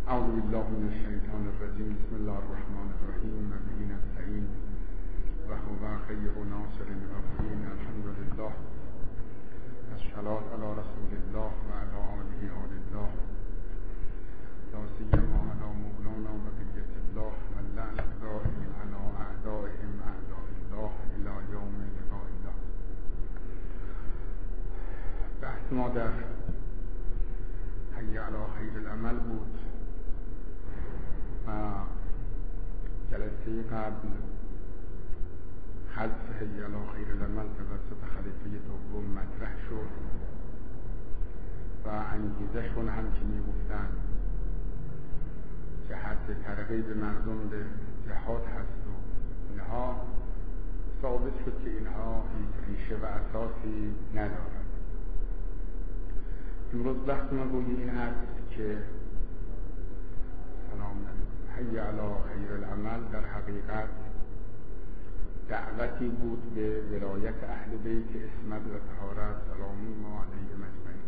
اعوذ بالله من الشیطان الرجیم. بسم الله الرحمن الرحیم. و به نستعین و هو خیر ناصر و معین. الحمد لله. الصلاة علی رسول الله و علی آله آل الله، لا سیما علی مولانا بقیة الله و اللعنة الدائم علی اعدائهم اعداء الله الی یوم لقاء الله. بحث ما در حی علی خیر العمل بود و جلسه قبل حذف حی علی خیر العمل توسط خلیفه دوم مطرح شد و انگیزشون هم که میگفتن جهت ترغیب مردم به جهاد هست و اینها، ثابت شد که اینها هیچ ریشه و اساسی ندارد. امروز بحث ما روی این هست که حی علی خیر العمل در حقیقت دعوتی بود به ولایت اهل بیت عصمت و طهارت سلام الله علیهم اجمعین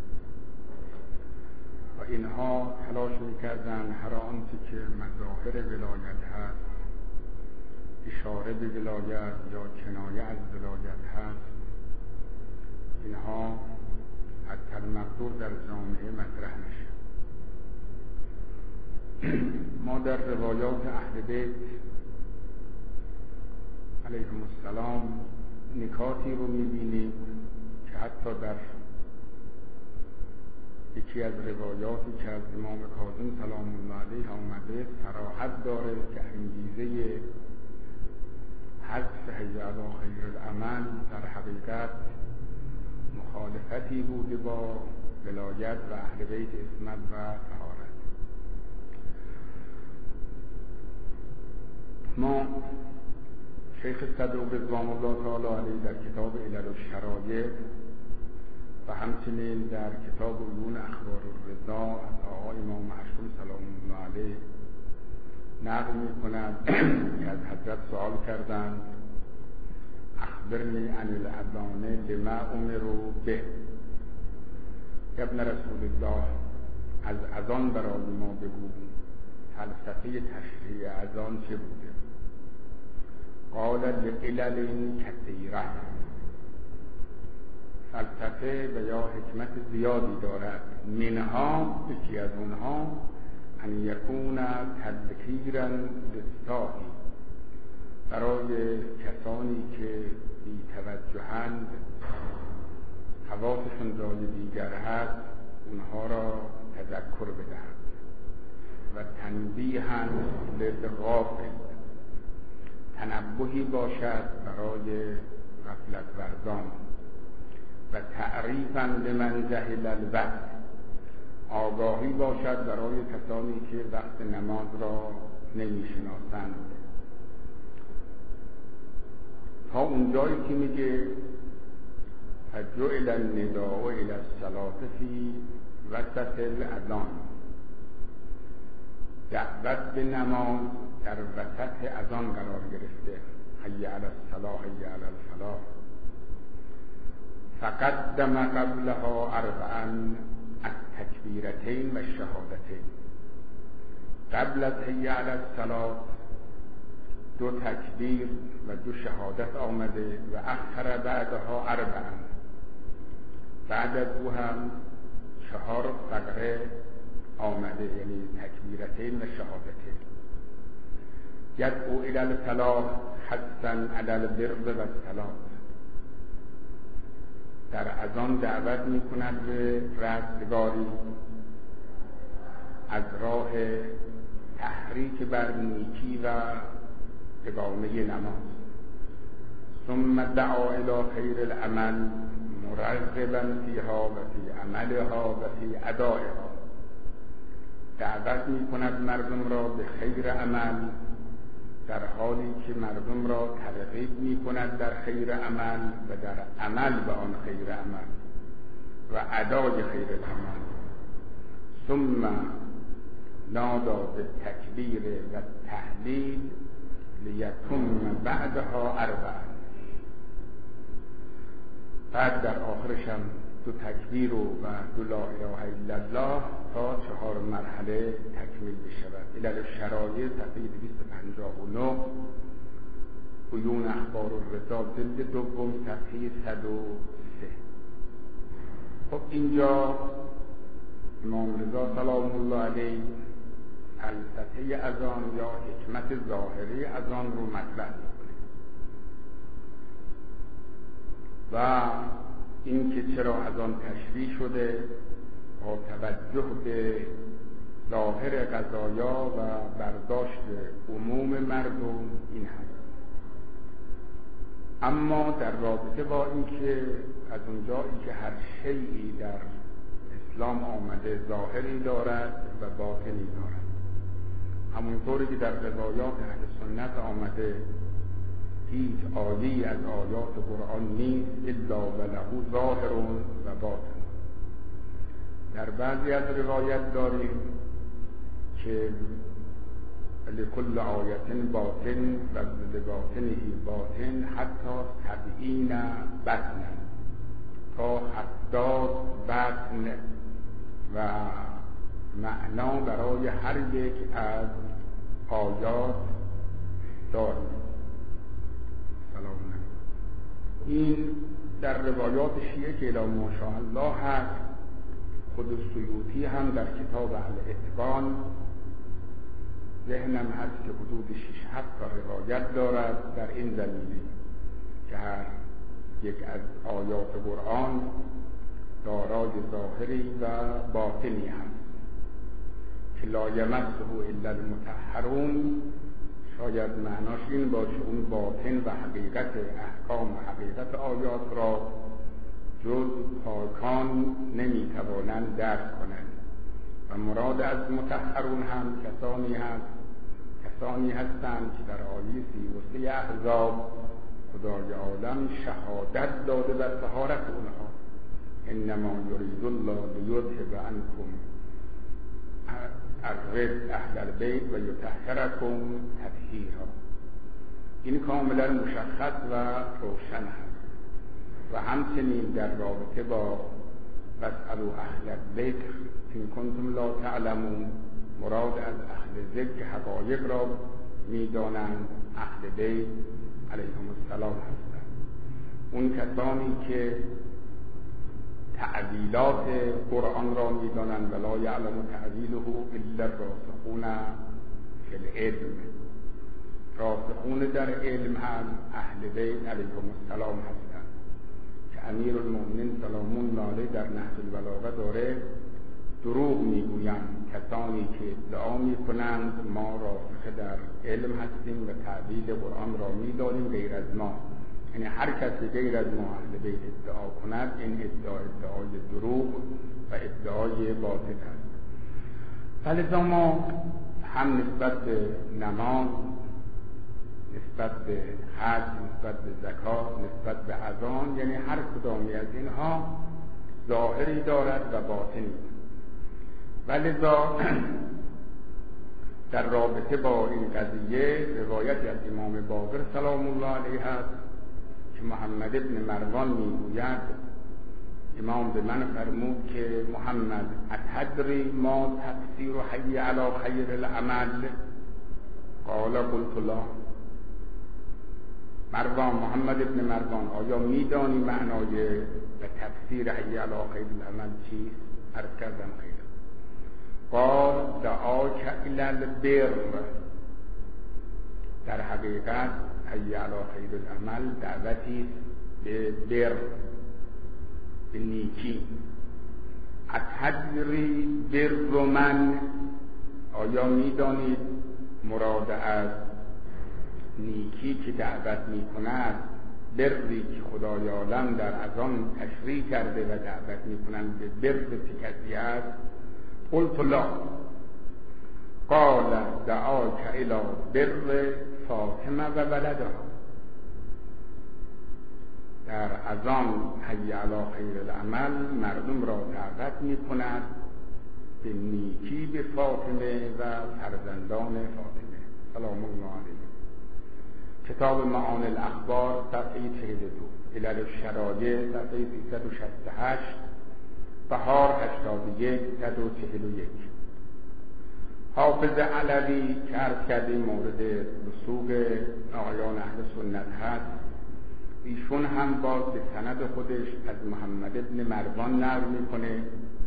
و اینها تلاش میکردن هر آنچه که مظاهر ولایت هست، اشاره به ولایت یا کنایه از ولایت هست، اینها حتی المقدور در جامعه مطرح نشه. ما در روایات اهل بیت علیهم السلام نکاتی رو میبینیم که حتی در یکی از روایاتی که از امام کاظم سلام الله علیه آمده صراحت داره که انگیزه حذف حی علی خیر العمل در حقیقت مخالفتی بوده با ولایت و اهل بیت عصمت و طهارت. ما شیخ صدوق رضوان الله تعالی علیه در کتاب علل الشرایع و همچنین در کتاب عیون اخبار الرضا از آقای امام معصوم سلام الله علیه نقل می‌کند که از حضرت سوال کردند اخبرنی عن الاذان لما امروا به، ابن رسول الله از اذان برای ما بگو، فلسفه تشریع اذان چه بوده؟ قال لعلل کثیره، فلسفه و یا حکمت زیادی دارد، منها یکی از اونها ان یکون تذکیرا للساهی، برای کسانی که بی توجهند حواسشون جای دیگر هست اونها را تذکر بدهند و تنبیها للغافل، تنبهی باشد برای غفلت ورزان و تعریفا لمن جهل الوقت، آگاهی باشد برای کسانی که وقت نماز را نمیشناسند، تا اونجایی که میگه فجعل النداء الی الصلاة فی وسط الاذان، دعوت به نماز در وسط اذان قرار گرفته، حی علی الصلاة حی علی الفلاح، فقدم قبلها اربعا التکبیرتین و الشهادتین، قبل از حی علی الصلاة 2 تکبیر و 2 شهادت آمده و اخر بعدها اربعا، بعد از او هم 4 فقره آمده، یعنی تکبیرتین و شهادتین. یدعو الی الفلاح حثا علی البر و الصلاة، در اذان دعوت میکند به رستگاری از راه تحریک بر نیکی و اقامه نماز. ثم دعا الی خیر العمل مرغبا فیها و فی عملها و فی ادائها، دعوت میکند مردم را به خیر عمل در حالی که مردم را ترغیب میکند در خیر عمل و در عمل به آن خیر عمل و ادای خیر عمل. ثم نادا بالتکبیر و تهلیل لیتم بعدها اربعا، بعد در آخرش هم 2 تکبیر و 2 لا اله الا الله تا 4 مرحله تکمیل بشود. علل شرایط صفحه 259، عیون اخبار الرضا جلد دوم صفحه 103. خب اینجا امام رضا سلام الله علیه فلسفه اذان یا حکمت ظاهری اذان رو مطرح میکنه و اینکه چرا اذان تشریع شده با توجه به ظاهر قضایا و برداشت عموم مردم این هست. اما در رابطه با اینکه از اونجایی که هر شیئی در اسلام آمده ظاهری دارد و باطنی دارد، همونطوری که در روایات اهل سنت آمده هیچ آیه‌ای از آیات قرآن نیست الا وله ظاهر و باطن. در بعضی از روایت داریم که لکل آیت باطن و لباطنه باطن حتی 70 بطن، تا 70 بطن و معنا برای هر یک از آیات داریم. سلام علیکم. این در روایات شیعه که الی ماشاء الله هست. خود سیوطی هم در کتاب الاتقان ذهنم هست که حدود 6-7 تا روایت دارد در این زمینه که هر یک از آیات قرآن دارای ظاهری و باطنی هست که لا یمسه الا المطهرون. شاید معناش این باشه اون باطن و حقیقت احکام و حقیقت آیات را جز پاکان نمیتوانند درک کنند و مراد از مطهرون هم کسانی هستند که در آیه 33 احزاب خدای عالم شهادت داده بر طهارت اونها. انما یرید الله لیذهب عنکم الرجس اهل البیت و یطهرکم تطهیرا. این کاملا مشخص و روشن هست. و همچنین در رابطه با واسألوا اهل الذکر ان کنتم لا تعلمون، مراد از اهل ذکر حقایق را میدانند اهل بیت علیهم السلام هستند. اون کسانی که تعویلات قرآن را میدانند ولا یعلم تعویله الا الراسخون فی العلم. راسخون در علم هم اهل بیت علیهم السلام هستند که امیر المؤمنین سلام الله علیه در نهج البلاغه داره دروغ میگویند کسانی که ادعا میکنند ما راسخ در علم هستیم و تعبیل قرآن را میدانیم غیر از ما. یعنی هر کسی غیر از ما اهل بیت ادعا کند این ادعای دروغ و ادعای باطل است. فلذا ما هم نسبت به نماز، نسبت به حج، نسبت به زکات، نسبت به اذان، یعنی هر کدامی از اینها ظاهری دارد و باطنی. ولذا در رابطه با این قضیه روایتی از امام باقر سلام الله علیه هست که محمد ابن مروان میگوید امام به من فرمود که محمد اتدری ما تفسیر حی علی خیر العمل؟ قال قلت لا. محمد ابن مروان آیا میدانی معنای و تفسیر حی علی خیر العمل چیست؟ عرض کردم خیر. قال دعاک الی البر. در حقیقت حی علی خیر العمل دعوتی به بر، به نیکی. اتدری بر من؟ آیا میدانید مراد از نیکی که دعوت میکند بری که خدای عالم در اذان تشریح کرده و دعوت میکنند به بر چه کسی است؟ قلت لا. قال دعاک الی بر فاطمه و ولدها. در اذان حی علی خیر العمل مردم را دعوت میکند به نیکی به فاطمه و فرزندان فاطمه سلام الله علیه. کتاب معانی الاخبار صفحه 42، علل الشرایع صفحه 368 بهار 81 141. حافظ علوی که عرض کردیم مورد رسوق آقایان اهل سنت هست، ایشون هم باز به سند خودش از محمد ابن مروان نقل میکنه.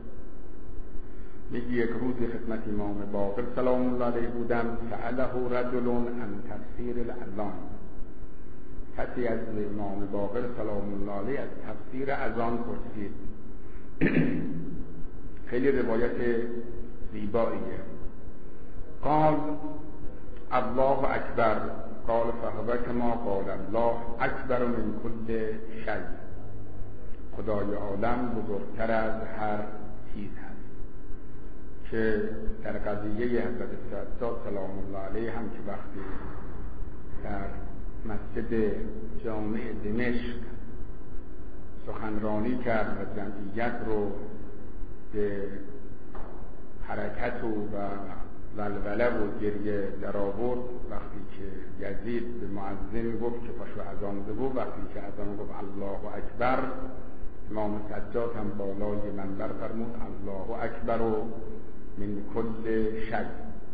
میگه یک روزی خدمت امام باقر سلام الله علیه بودم، سأله رجل عن تفسیر الاذان. کسی از امام باقر سلام الله علیه از تفسیر اذان پرسید. خیلی روایت زیباییه. قال الله اکبر، قال فهو کما قال الله اکبر من کل شیء. خدای عالم بزرگتر از هر چیز هست. که در قضیه حضرت سعد سلام الله علیه هم که وقتی در مسجد جامع دمشق سخنرانی کرد و جمعیت رو به حرکت و ولوله و گریه در آورد، وقتی که یزید به مؤذن گفت که پاشو اذان بگو، وقتی که اذان گفت الله اکبر، امام سجاد هم بالای منبر فرمود الله اکبر و من کل شیء،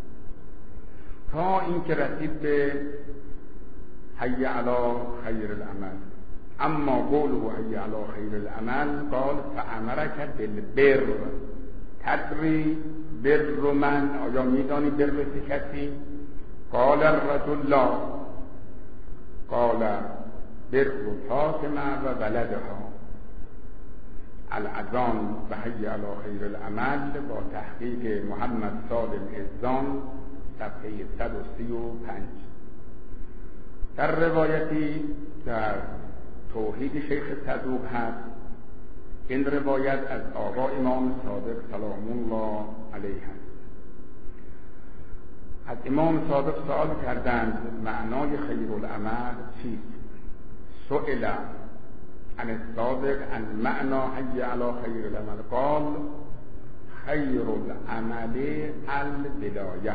تا این که رسید به حی علی خیر العمل. اما قوله حی علی خیر العمل قال فامرک بالبر. تدری بر من، آیا میدانی بر چه کسی؟ قال الرجل لا. قال بر فاطمه و ولدها. الاذان و حی علی خیر العمل با تحقیق محمد سالم اذان، صفحه 135. در روایتی در توحید شیخ صدوق هست. این روایت از آقا امام صادق سلام الله علیه هست. از امام صادق سوال کردند معنای خیر العمل چیست؟ سئل عن الصادق عن معنى حي على خير العمل قال خیر العمل الولایه.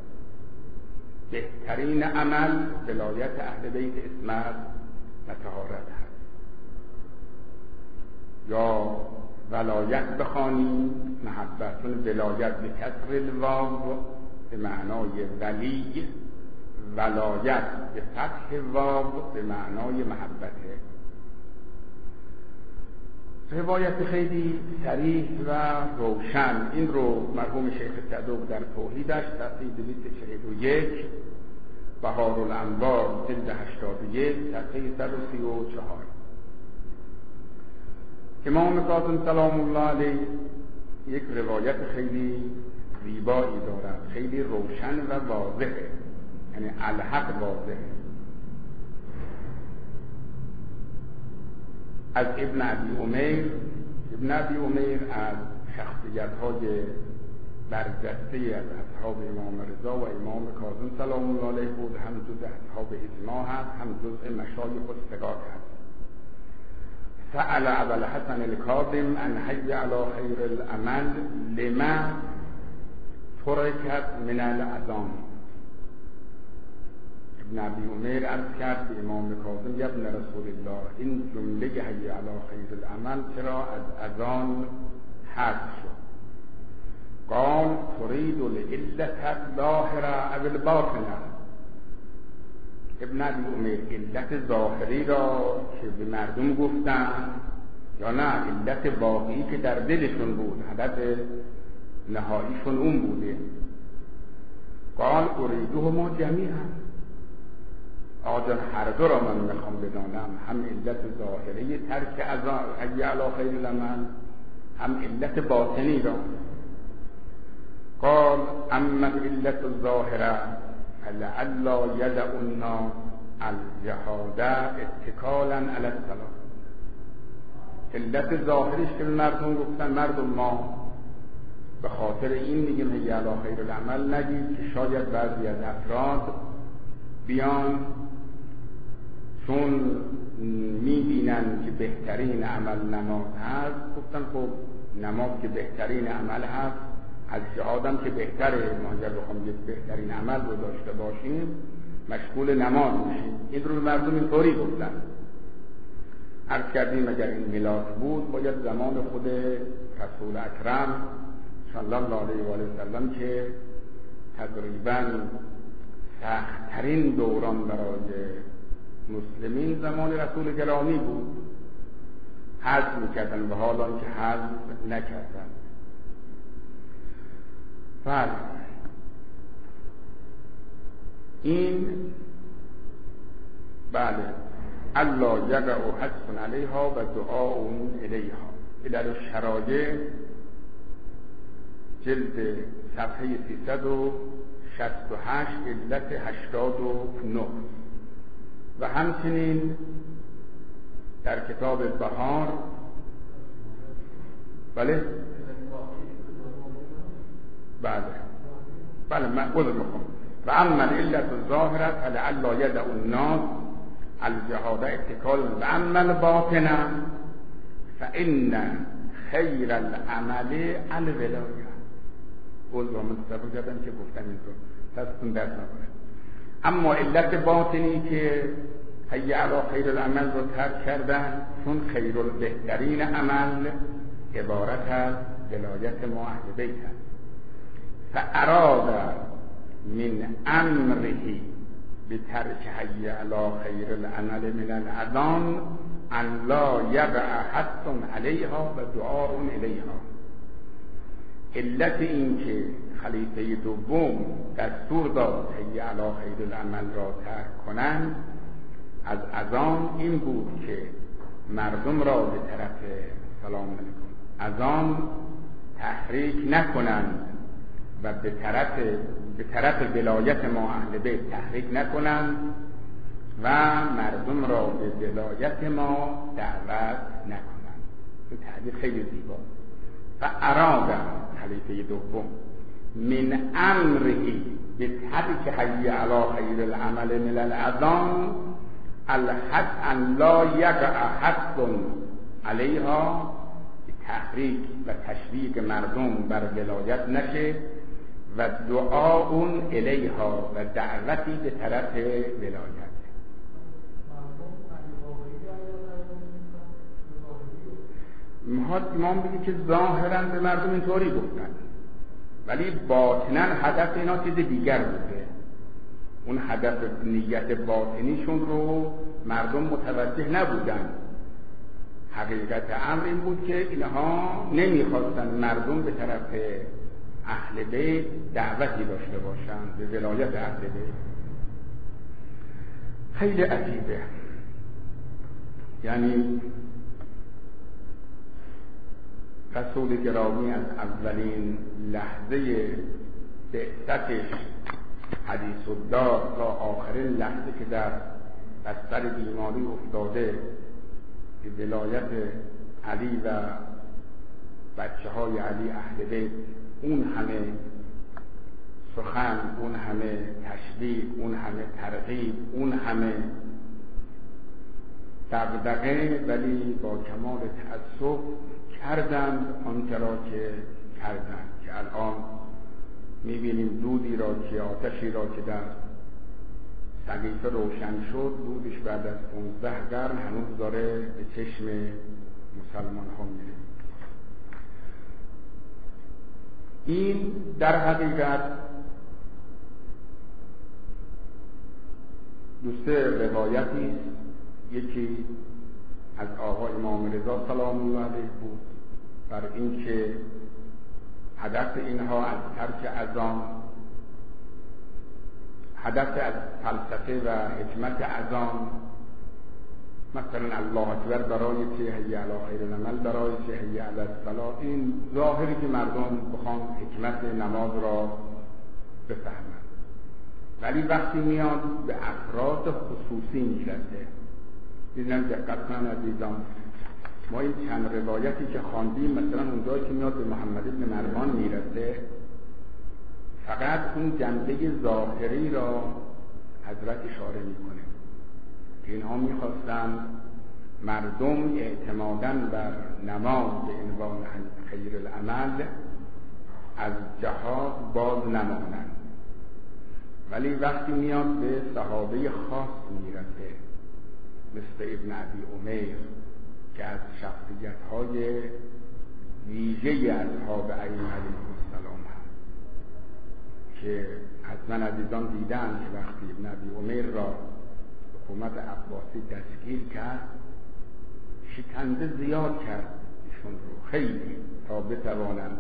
بهترین عمل ولایت اهل بیت اسمت و طهارت هست. یا ولایت بخوانی محبت، چون ولایت به کسر الواو به معنای ولی، ولایت به فتح واو به معنای محبته. روایت خیلی صریح و روشن. این رو مرحوم شیخ صدوق در توحیدش صفحه 241، بهار الانوار جلد 81 صفحه 134. امام کاظم سلام الله علیه یک روایت خیلی زیبایی دارد، خیلی روشن و واضحه، یعنی الحق واضحه. از ابن ابی امیر. ابن ابی امیر از شخصیت‌های برجسته از اصحاب امام رضا و امام کاظم سلام الله علیه بود. هم جزء اصحاب اجماع هست، هم جزء مشایخ الثقات هست. سأل ابا الحسن الكاظم عن حي على خير العمل لما تركت من الاذان. ابن ابی امیر عرض کرد به امام کاظم یا ابن رسول الله، این جمله حی علی خیر العمل چرا از اذان حذف شد؟ قال تريد العلة الظاهرة او الباطنة. ابن ابی امیر علت ظاهری را که به مردم گفتن یا نه علت واقعی که در دلشون بود، هدف نهاییشون اون بوده. قال اریدهما جمیعا. آجان هر دو را من میخوام بدانم، هم علت ظاهری ترک اذان حی علی خیر العمل، هم علت باطنی را. قال اما علت الظاهره فلعل یدع الناس الجهاد اتکالا علی الصلاة. علت ظاهریش که مردم گفتن مردم ما به خاطر این میگیم حی علی خیر العمل نگید که شاید بعضی از افراد بیان چون میبینن که بهترین عمل نماز هست، گفتن خب نماز که بهترین عمل هست، از جهادم که بهتره، ما اگر بخوام یک بهترین عمل رو داشته باشیم مشغول نماز میشیم. این رو مردم اینطوری گفتن. عرض کردیم اگر این میلاد بود باید زمان خود رسول اکرم صلی الله علیه و سلم که تقریبا سخت‌ترین دوران برای مسلمین زمان رسول گرامی بود، حذف میکردن و حالا که حذف نکردن. بله این بله الله یقع حث علیها و دعاء الیها. در شرایع جلد صفحه 368 علت 89 و همچنین در کتاب بهار بله معقول میخوام و اما علت ظاهرت لعل یدع الناس الجهاد اتکال و اما الباطنه فان خیر العمل الولایه. قول رو متصور کردم که گفتم این رو دستتون درد نکنه. اما علت باطنی که حی علی خیر العمل رو ترک کردن، چون خیر بهترین عمل عبارت از ولایت ما اهل بیت است. فاراد من امره بترک حی علی خیر العمل من الاذان ان لا یقع حث علیها و دعاء الیها. علت این که خلیفه دوم دستور داد حی علی خیر العمل را ترک کنند از اذان این بود که مردم را به طرف سلام علیکم اذان تحریک نکنند و به طرف ولایت ما اهل بیت تحریک نکنند و مردم را به ولایت ما دعوت نکنند. این تعبیر خیلی زیبا. و اراد خلیفه دوم من امره به ترک حی علی خیر العمل من الاذان الحث ان لا یقع حث علیها، تحریک و تشویق مردم بر ولایت نشه و دعاء الیها و دعوتی به طرف ولایت. امام میگه که ظاهرا به مردم اینطوری گفتن ولی باطنا هدف اینا چیز دیگر بوده. اون هدف نیت باطنیشون رو مردم متوجه نبودن. حقیقت امر این بود که اینها نمیخواستن مردم به طرف اهل بیت دعوتی داشته باشند به ولایت اهل بیت. خیلی عجیبه. یعنی رسول گرامی از اولین لحظه بعثتش حدیث الدار تا آخرین لحظه که در بستر بیماری افتاده به ولایت علی و بچه های علی اهل بیت، اون همه سخن، اون همه تشویق، اون همه ترغیب، اون همه دغدغه، ولی با کمال تأسف کردند آنچه را که کردند که الان میبینیم دودی را که آتشی را که در سقیفه روشن شد، دودش بعد از 15 قرن هنوز داره به چشم مسلمان ها میره. این در حقیقت دوسته روایتی است. یکی از آقا امام رضا سلام الله علیه بود بر اینکه هدف اینها از ترک اذان، هدف از فلسفه و حکمت اذان، مثلا الله اکبر برای چه، حی علی خیر العمل برای چه، حی علی الصلاة، این ظاهری که مردم بخوان حکمت نماز را بفهمند. ولی وقتی میاد به افراد خصوصی میرسه، دیدم دقت کنن عزیزان، ما این چند روایتی که خواندیم مثلا اونجایی که میاد به محمد بن مروان میرسه، فقط اون جنبه ظاهری را حضرت اشاره میکنه که اینها میخواستن مردم اعتمادا بر نماز به عنوان خیر العمل از جهاد باز نمانند. ولی وقتی میاد به صحابه خاص میرسه مثل ابن ابی عمیر که از شخصیت‌های ویژه اصحاب ائمه علیهم السلام هست که حتما عزیزان دیدن که وقتی ابن ابی عمر را حکومت عباسی دستگیر کرد، شکنجه زیاد کرد ایشون رو خیلی، تا بتوانند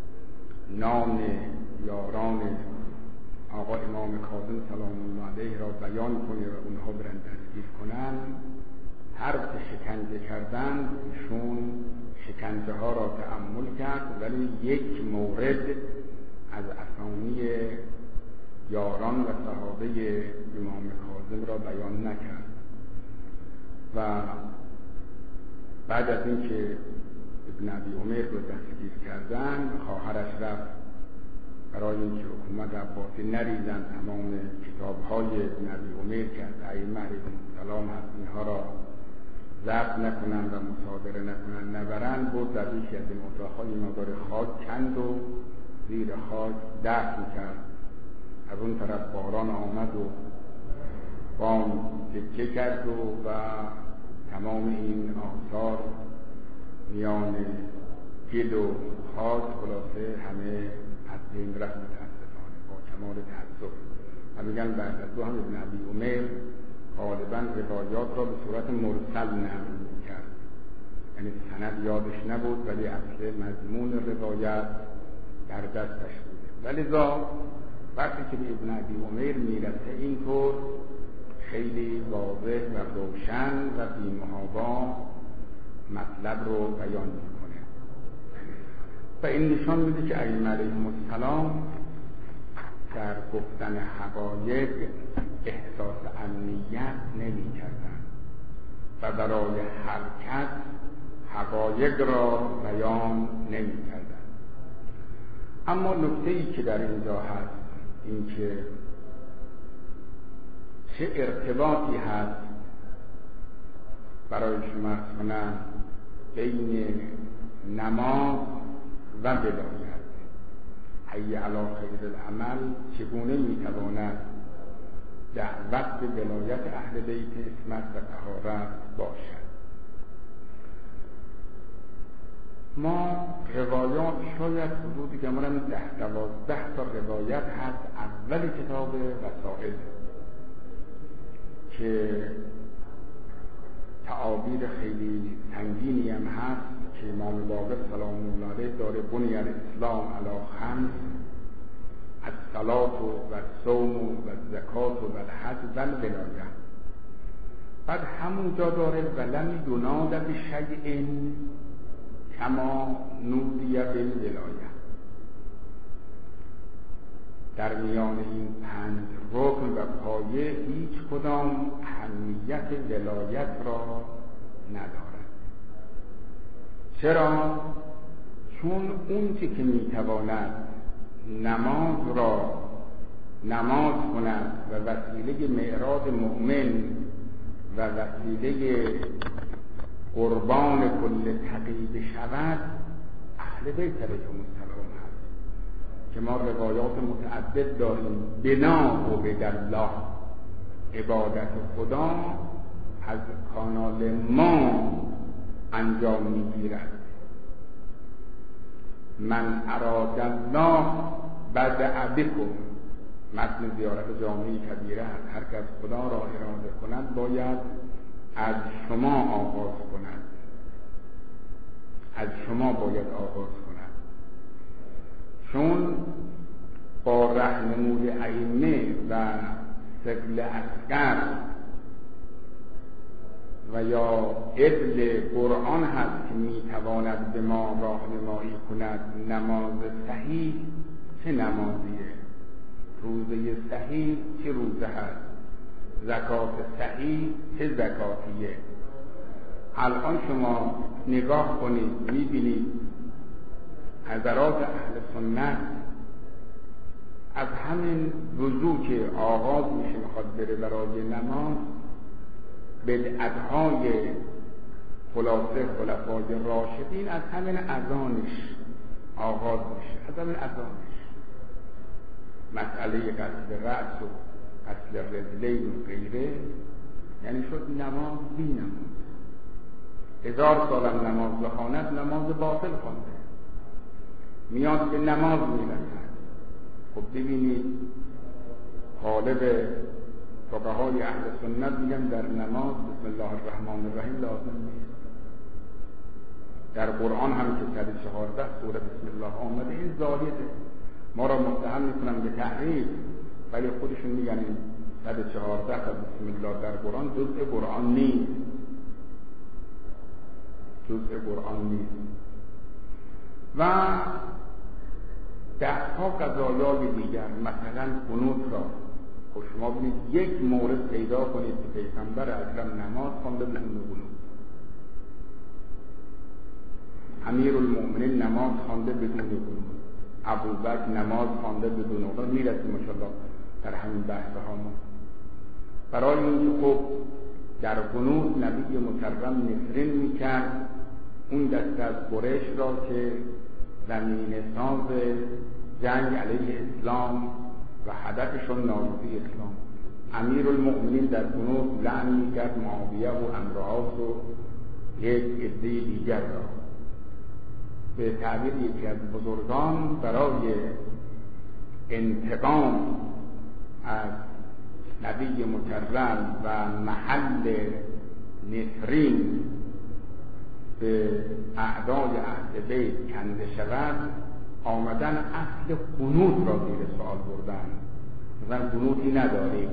نام یاران آقا امام کاظم سلام الله علیه را بیان کنه و اونها برن دستگیر کنن. هر که شکنجه کردند ایشون شکنجه ها را تأمل کرد، ولی یک مورد از اسامی یاران و صحابه امام کاظم را بیان نکرد. و بعد از اینکه ابن ابی عمر رو دستگیر کردن، خواهرش رفت برای اینکه حکومت عباسی نریزن تمام کتاب‌های ابن ابی عمر که از ائمه علیهم السلام هست اینها را ضبط نکنن و مصادره نکنن نبرن، بود در یکی از این اتاق‌های مقدار خاک کند و زیر خاک دفن کرد. از اون طرف باران آمد و بام تکه کرد و تمام این آثار میان گل و خاک خلاصه همه از بین رفت متاسفانه با کمال تأسف. و میگن بعد از هم ابن ابی عمر غالبا روایات را به صورت مرسل نقل میکرد، یعنی سند یادش نبود ولی اصل مضمون روایت در دستش بوده. ولی وقتی که به ابن ابی عمر میرسه اینطور خیلی واضح و روشن و بی‌محابا مطلب رو بیان میکنه و این نشان میده که ائمه علیهم السلام در گفتن حقایق احساس امنیت نمی کردن و برای حرکت حقایق را بیان نمی کردن. اما نکته‌ای که در اینجا هست این که چه ارتباطی هست برای شما ارز کنم بین نماز و ولایت. حی علی خیر العمل چگونه میتواند دعوت به ولایت اهل بیت عصمت و طهارت باشد. ما روایات شاید حدود گمانم 10-12 تا روایت هست اول کتاب وسائل که تعابیر خیلی سنگینی هم هست که امام باقر سلام الله علیه داره بنی الاسلام علی خمس: الصلاة و الصوم و الزکات و الحج و الولایه. بعد همونجا داره ولم یناد بشیء کما نودی بالولایه. در میان این 5 رکن و پایه هیچ کدام اهمیت ولایت را ندارد. چرا؟ چون اون چی که میتواند نماز را نماز کند و وسیله معراج مؤمن و وسیله قربان کل تقی بشود اهل بیت علیهم السلام هست که ما روایات متعدد داریم. بنا و بدالله، عبادت خدا از کانال ما انجام میگیرد. من اراد الله بدأ بکم، متن زیارت جامعه کبیره هست. هر کس خدا را اراده کند باید از شما آغاز کند، از شما باید آغاز کند. چون با رهنمود ائمه و ثقل اصغر و یا عدل قرآن هست که میتواند به ما راهنمایی کند. نماز صحیح چه نمازیه، روزه صحیح چه روزه هست، زکات صحیح چه زکاتیه. الان شما نگاه کنید میبینید حضرات اهل سنت از همین وضو که آغاز میشه میخواد بره برای نماز، بدعت‌های خلاصه خلفای راشدین از همین اذانش آغاز میشه، از همین اذانش. مسئله غسل رأس و غسل رجلین و غیره، یعنی شد نماز بی نماز. 1000 سالم نماز بخواند نماز باطل خوانده، میاد به نماز میرسد. خب ببینید غالب فقهای اهل سنت میگن در نماز بسم الله الرحمن الرحیم لازم نیست. در قرآن هم که 114 سوره بسم الله آمده این زاهده، ما را متهم میکنن به تحریف، ولی خودشون میگن این 114 تا بسم الله در قرآن جزء قرآن نیست، جزء قرآن نیست. و دهها قضایای دیگر، مثلا قنوت را شما ببینید یک مورد پیدا کنید که پیغمبر اکرم نماز خوانده بدون قنوت، امیرالمؤمنین نماز خوانده بدون قنوت، ابوبکر نماز خوانده بدون قنوت. میرسیم انشاءالله در همین بحث‌ها ما. برای اینکه خب در قنوت نبی مکرم نفرین میکرد اون دست از قریش را که زمین ساز جنگ علیه اسلام و هدفشون نابودی اسلام. امیرالمؤمنین در قنوت لعن میکرد معاویه و امرآس و یک عده دیگر را. به تعبیر یکی از بزرگان برای انتقام از نبی مکرم و محل نفرین به اعدای اهل بیت کنده شود، آمدن اصل قنوت را زیر سوال بردن. مثلا قنوتی نداریم.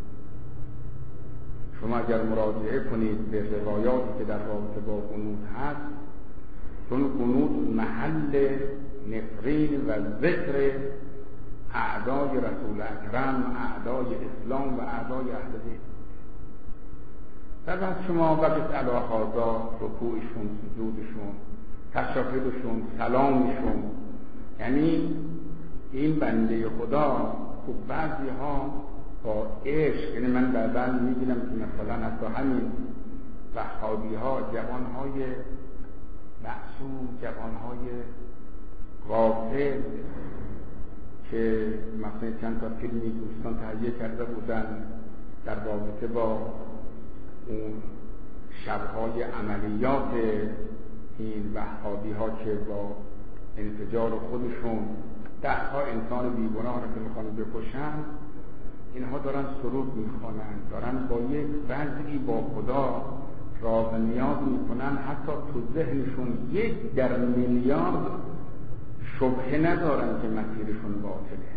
شما اگر مراجعه کنید به روایاتی که در رابطه با قنوت هست، چون قنوت محل نفرین و ذکر اعدای رسول اکرم، اعدای اسلام و اعدای اهل بیت. در بعد شما وقت علاهازا رکوعشون، سجودشون، تشهدشون، سلامشون، یعنی این بنده خدا خب بعضی ها با عشق، یعنی من بعدا میگیرم که مثلا حتی همین وهابی ها، جوان های معصوم، جوان های غافل که مثلا چند تا فیلمی دوستان تهیه کرده بودن در رابطه با اون شبهای عملیات این وهابی ها که با انفجار خودشون 10 انسان بیگناه را که میخوان بکشن، اینها دارن سرود میخوانن، دارن با یک وضعی با خدا راز نیاز میکنن، حتی تو ذهنشون 1 در میلیارد شبهه ندارن که مسیرشون باطله.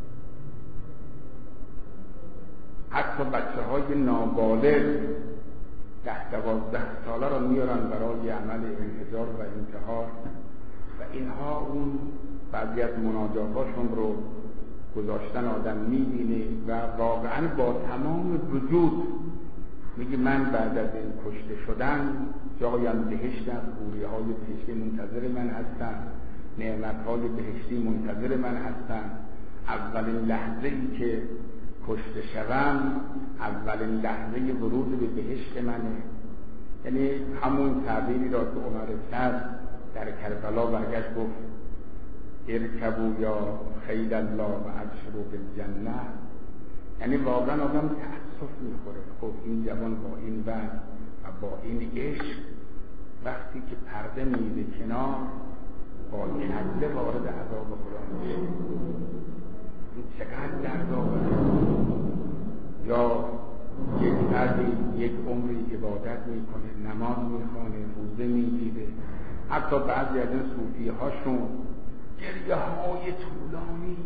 حتی بچه های نابالغ 10-12 ساله را میارن برای عمل انفجار و انتحار و اینها اون بعضی از مناجاتاشون رو گذاشتن آدم میبینه و واقعا با تمام وجود میگه من بعد از این کشته شدن جایم بهشت است، حوری‌های بهشتی منتظر من هستن، نعمت‌های بهشتی منتظر من هستن. اولین لحظه‌ای که کشته شوم اولین لحظه ورود به بهشت منه. یعنی همون تعبیری را که عمر سعد در کربلا برگشت گفت ارکبوا یا خیل الله و ابشروا بالجنه. یعنی واقعا آدم تأسف میخوره. خب این جوان با این وضع و با این عشق وقتی که پرده میده کنار با کله وارد عذاب خدا میشه، این چقدر دردآوره. یا یک فردی یک عمری عبادت میکنه، نماز میخونه، روزه میگیره، حتی بعضی از این صوفی هاشون گریه های طولانی،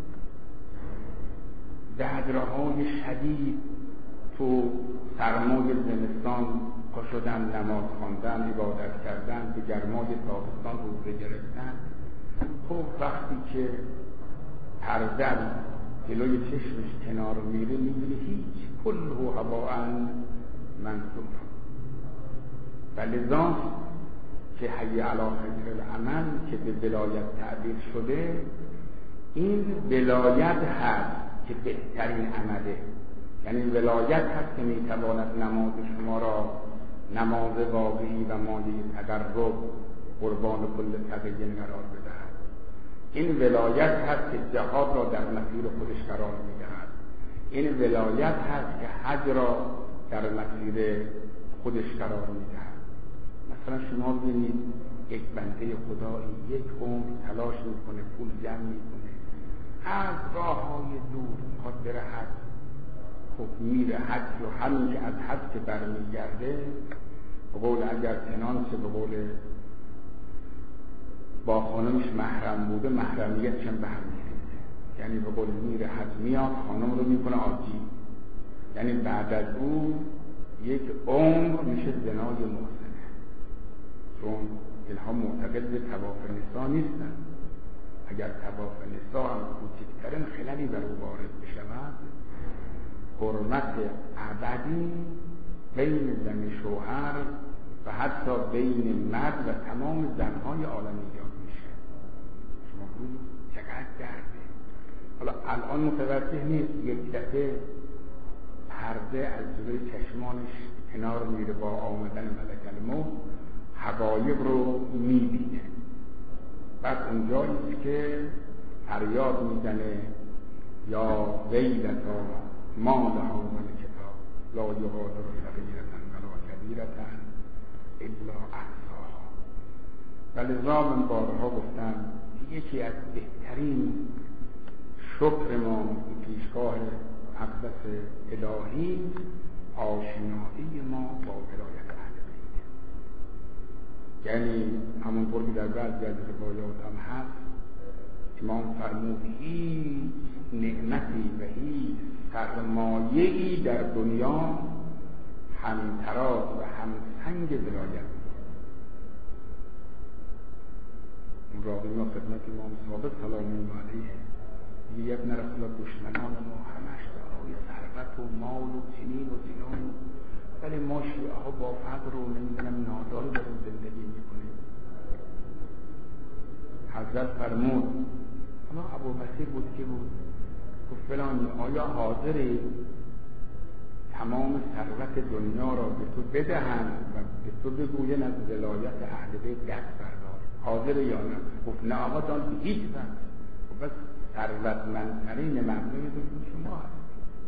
دردهای شدید تو سرمای زمستان پا شدن، نماز خواندن، عبادت کردن، به گرمای تابستان روزه گرفتن. خب وقتی که پرده جلوی چشمش کنار میره میبینه هیچ، کله هواء منصور. و لذا که حی علی خیر العمل که به ولایت تعبیر شده، این ولایت هست که بهترین عمله. یعنی ولایت هست که میتواند نماز شما را نماز واقعی و مایه تقرب قربان کل تقیین قرار بدهد. این ولایت هست که جهاد را در مسیر خودش قرار میدهد. این ولایت هست که حج را در مسیر خودش قرار میدهد. مثلا شما ببینید یک بنده خدایی یک عمر تلاش میکنه، پول جمع میکنه، از راههای دور میخواد بره حج. خب میره حج و همین که از حج که برمیگرده به قول اگر چنانچه به قول با خانمش محرم بوده محرمیت چند به هم میریزه. یعنی به قول میره حج میاد خانم رو میکنه آجی، یعنی بعد از او یک عمر میشه زنای محسنه. چون اینها معتقد به طواف نسا نیستن. اگر طواف نسا هم کوچکترین خللی بر او وارد بشود، حرمت ابدی بین زن شوهر و حتی بین مرد و تمام زنهای عالم ایجاد میشه. شما بگید چقدر درده. حالا الان متوجه نیست، یک دفعه پرده از جلوی چشمانش کنار میره، با آمدن ملک الموت حقایق رو میبینه. بعد اونجاییست که فریاد میزنه یا ویلتا ما لها من کتاب لا یغادر صغیرة ولا کبیرة الا احصاها. ولذا من بارها گفتم یکی از بهترین شکر ما پیشگاه اقدس الهی آشنایی ما با ولایت اهل بیت. یعنی همونطور که در بعضی از روایات هم هست، امام فرمود هیچ نعمتی و هیچ سرمایه‌ای در دنیا همتراز و همسنگ ولایت. اون راقی ما خدمت امام صادق سلام الله علیه میگه ابن رسول الله دشمنان ما همش دارای ثروت و مال و چنین و چنان، ولی ما شیعه ها با فقر و نمیدونم ناداری داریم زندگی میکنیم. حضرت فرمود، اما ابو بصیر بود که بود، گفت فلانی آیا حاضری تمام ثروت دنیا را به تو بدهند و به تو بگوین از ولایت اهل بیت دست بردار؟ حاضر یا نه؟ گفت نه آقا جان به هیچ وقت. خب بس ثروتمندترین مردم دنیا شما هست،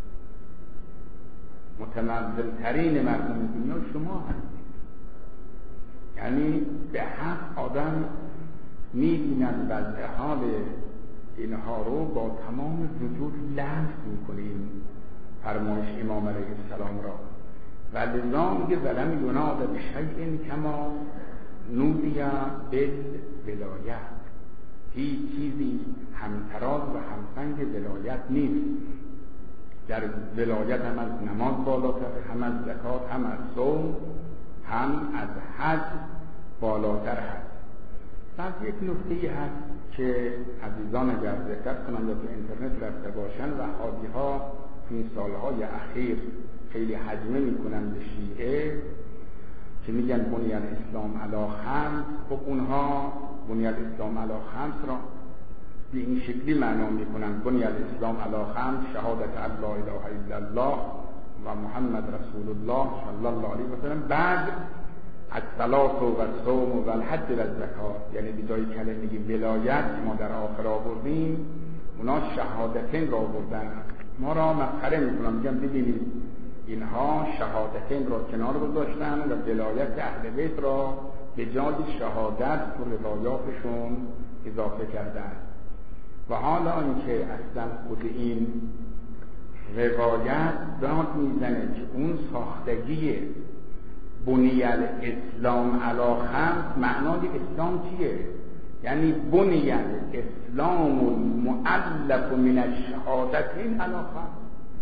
متمدن‌ترین مردم دنیا شما هستید. یعنی به حق آدم می‌بیند وضع حال اینها رو با تمام وجود لمس می‌کنیم فرمایش امام علیه السلام را. و لذا میگه ولم یناد بشیء کما نودی بالولایت. هیچ چیزی همتراز و همسنگ ولایت نیست. در ولایت هم از نماز بالاتر، هم از زکات، هم از صوم، هم از حج بالاتر هست. پس یک نکته هست که عزیزان اگر دقت کنند یا تو اینترنت رفته باشند و حاجی ها این سالهای اخیر خیلی هجمه میکنن به شیعه که میگن بنی الاسلام علی خمس. خب اونها بنی الاسلام علی خمس را به این شکلی معنا میکنن: بنی الاسلام علی خمس، شهادت ان لا اله الا الله و محمد رسول الله صلی الله علیه و سلم، بعد الصلاة و الصوم و الحج و الزکات. یعنی به جای کلمه ولایت ما در آخر آوردیم، اونا شهادتین را آوردن. ما را مسخره میکنن، میگن ببینید اینها شهادتین را کنار گذاشتن و ولایت اهل بیت را به جای شهادت و روایاتشون اضافه کردن. و حالا اینکه اصلا خود این روایت داد میزنه که اون ساختگی بنی الاسلام علی خمس، معنای اسلام چیه؟ یعنی بنی الاسلام المؤلف من الشهادتین علی خمس.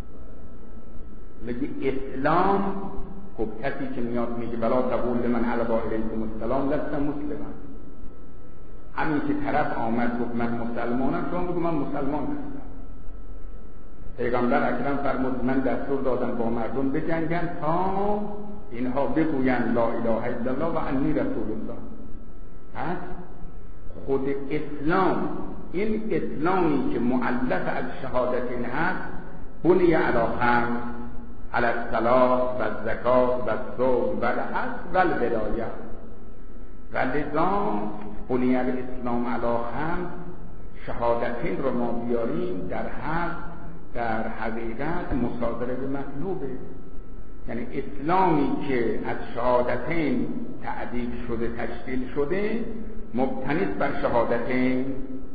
بگی اسلام، خب کسی که میاد میگه ولا تقول لمن القا الیکم السلام لست مسلما، همین که طرف آمد گفت من مسلمانم، شما بگو من مسلمان هستم. پیغمبر اکرم فرمود من دستور دادم با مردم بجنگن تا اینها بگویند لا اله الا الله و انی رسول الله. پس خود اسلام، این اسلامی که مؤلف از شهادتین هست، بنی علی خمس، علی الصلاة و الزکات و الصوم و الحج و الولایت. و لذا بنی الاسلام علی خمس، شهادتین رو ما بیاریم در حقیقت مصادره به مطلوبه. یعنی اسلامی که از شهادتین تعدیل شده تشکیل شده مبتنی بر شهادتین،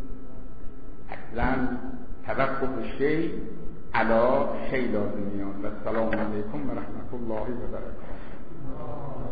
اصلا توقف شی علی شی لازم میاد. و السلام علیکم و رحمت الله و برکاته.